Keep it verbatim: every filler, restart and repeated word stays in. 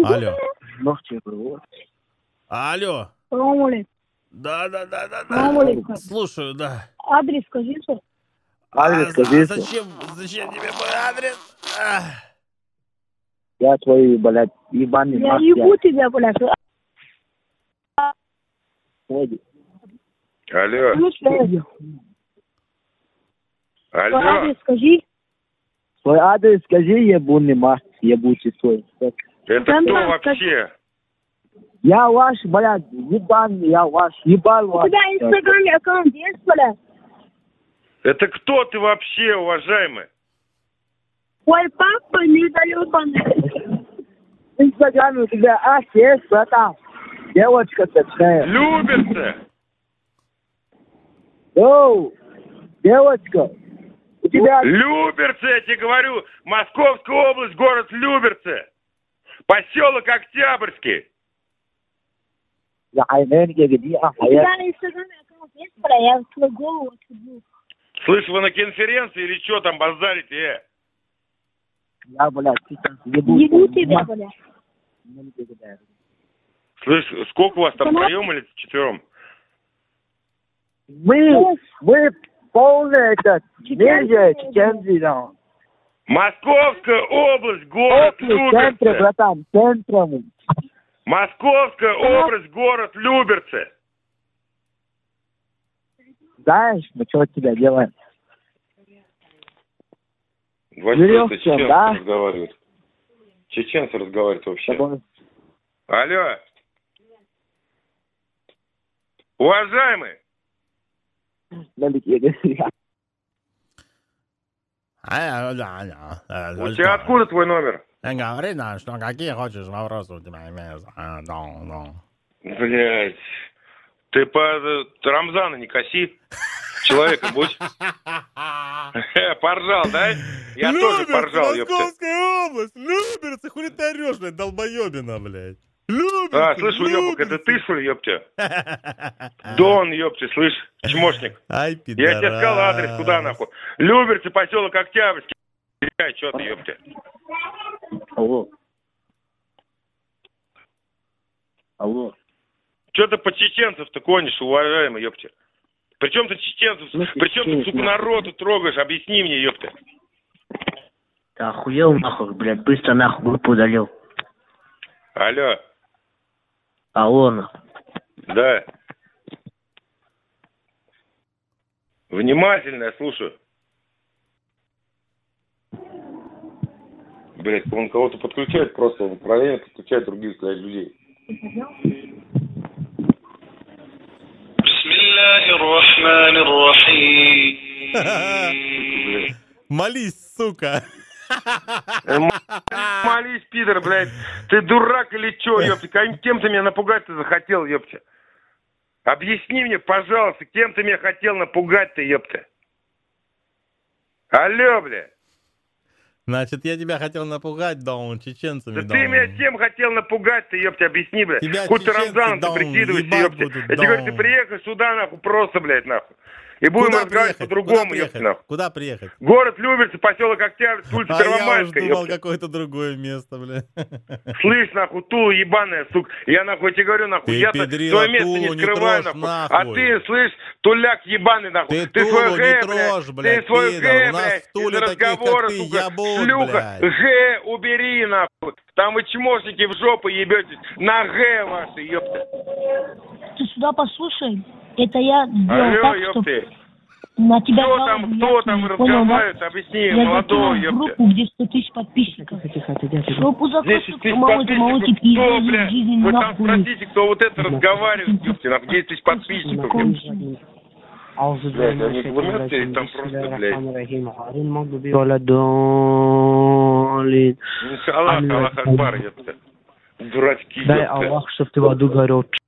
Алло. Ногти было. Алло. Салам алейкум. Да, да, да, да, Салам да. алейкум. Слушаю, да. Адрес скажите. Адрес а, скажите. а зачем, зачем тебе мой адрес? А. Я твой, блядь, ебаный Я мать. ебу тебя, блядь. Алло. Слушай, свой Алло. адрес скажи. Свой адрес скажи, ебаный мать, ебучий твой. Это Да кто да, вообще? Я ваш, блядь, ебаный, я ваш, ебал У ваш. тебя в инстаграме аккаунт есть, блядь? Это кто ты вообще, уважаемый? Твой папа недолюбанный. В инстаграме у тебя аж есть, братан. Девочка точная. Люберцы. Йоу, девочка. У тебя... Люберцы, я тебе говорю. Московская область, город Люберцы. Поселок Октябрьский. Я айненге где, а У тебя в инстаграме аккаунт есть, блядь? Я твой голову отсюда. Слышь, вы на конференции или что там базарите, э? Я, блядь, сейчас ебу. Ебу тебя, блядь. Слышь, сколько у вас там втроем или четвером? Мы, мы полный этот, ниже, чеченцы, да. Московская область, город В центре, Люберцы. братан, в центре мы. Московская область, город Люберцы. Знаешь, мы что от тебя делаем? Вообще, Верёвка, это чеченцы да? разговаривают. Чеченцы разговаривают вообще. Тобой. Алло. Уважаемый. Налегке, говоря. А, да, да, да. У тебя откуда твой номер? Говори, да, что какие хочешь вопросы у тебя имеются. А, да, да. Блять. Ты по Рамзана не коси. Человека будь. Поржал, да? Я тоже поржал, ёпта. Московская область, Люберцы, хули ты орешь, блядь, долбоебина, блядь. Люберцы, А, слышь, уёбок, это ты, что ли, ёпта? Дон, ёпта, слышь, чмошник. Ай, пидорас. Я тебе сказал адрес, куда нахуй? Люберцы, поселок Октябрьский. Ай, чё ты, ёпта? Алло. Алло. Чё ты по чеченцев-то конишь, уважаемый, ёпта? Причем ты чеченцев, причем ты, сука, народу трогаешь, объясни мне, ёпта. Ты охуел, нахуй, блядь, быстро нахуй группу удалил. Алло, Алло, нахуй. да. Внимательно я слушаю. Блять, он кого-то подключает, просто он параллельно подключает других, блядь, людей. Молись, сука. Молись, пидор, блядь. Ты дурак или чё, ёпта? Кем ты меня напугать-то захотел, ёпта? Объясни мне, пожалуйста, кем ты меня хотел напугать-то, ёпта? Алло, бля. Значит, я тебя хотел напугать, даун, чеченцами, Да даун. ты меня тем хотел напугать-то, ёпта, объясни, блядь. Тебя Хоть ты чеченцы, Рамзаном ты даун, прикидываешься, ебать ёпта. будут, Я тебе говорю, ты даун. приехал сюда, нахуй, просто, блядь, нахуй. И будем Куда разговаривать приехать? по-другому, Куда ёпта, приехать? нахуй. Куда приехать? Город Люберцы, поселок Октябрьский, улица А я уж Первомайская, думал, ёпта. какое-то другое место, бля. Слышь, нахуй, Тула ебаная, сука. Я, нахуй, тебе говорю, нахуй, Ты, я-то педрила, свое место Тулу не не скрываю, трожь, нахуй. А нахуй. ты, слышь, туляк ебаный, нахуй. Ты Ты Тулу свой не гэ, трожь, блядь, ты свой пидор. гэ, У нас блядь, в Туле из таких, разговора, как ты, сука, ебут, шлюха, блядь. гэ убери, нахуй. Там вы чмошники в жопу ебетесь. На гэ ваши, ёпта. Ты сюда послушай. Это я сделал Алло, так, что ёпты. на тебя Кто жалобы там, нет, кто там не понял, да? разговаривает, объясни, Я молодого, закинул в ёпта. группу, где сто тысяч подписчиков. Тихо, тихо, тихо. Группу Десять захочешь, тысяч молоть, молоть, подписчиков, и кто, в бля? жизни Вы там нахуй. спросите, кто вот это разговаривает, ёпте, нахуй, десять тысяч подписчиков, ёпте. Блядь, они глумятся или там просто, блядь? Иншаллах, Аллах Акбар, ёпта. Дурачки, Дай ёпта. Аллах, чтоб ты в аду горел.